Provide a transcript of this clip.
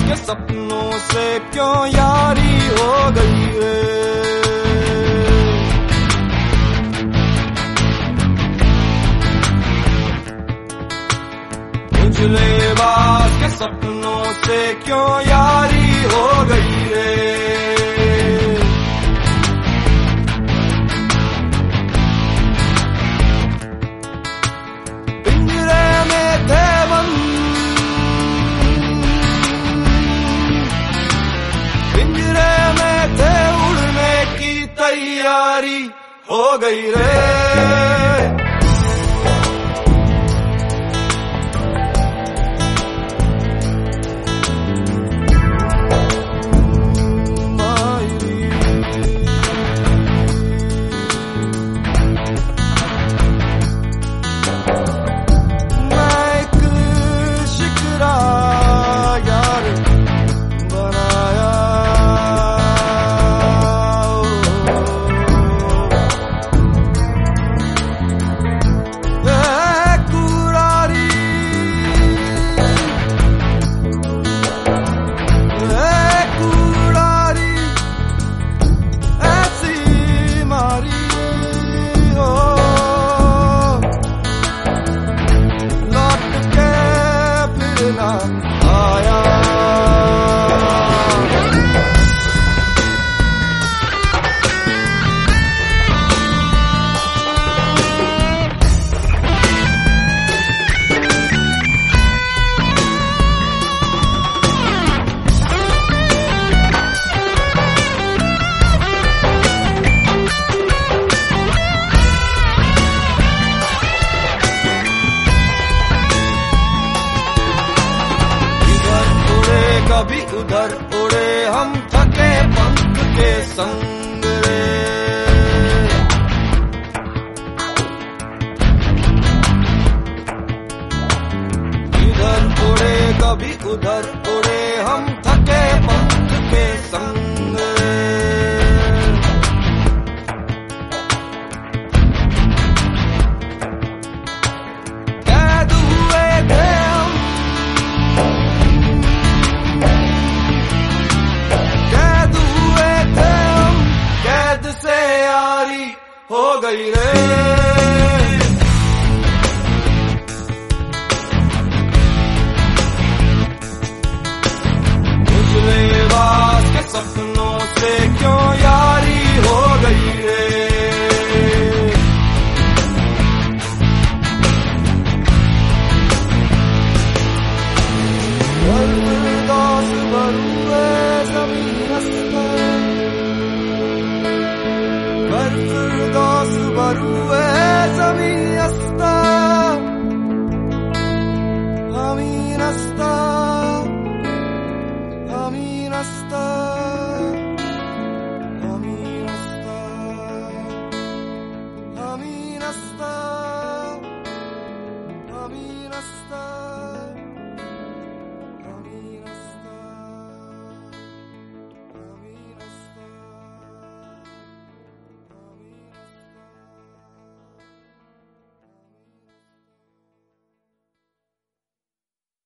के सपनों से क्यों यारी हो गई रे। उजले बास के सपनों से क्यों यारी हो गई रे। पिंजरे में थे बंद, पिंजरे में थे उड़ने की तैयारी हो गई रे। कभी उधर उड़े हम थके पंख के संग रे। इधर उड़े कभी उधर उड़े हम थके पंख के संग रे। कैद हुए थे हम, से यारी हो गई रे। उजले बास के सपनों से क्यों यारी हो गई रे। दोस्त बरुए ज़मीन अस्तर, Firdevs baruwe zamin asta, amin asta, amin asta, amin asta, amin asta, amin asta.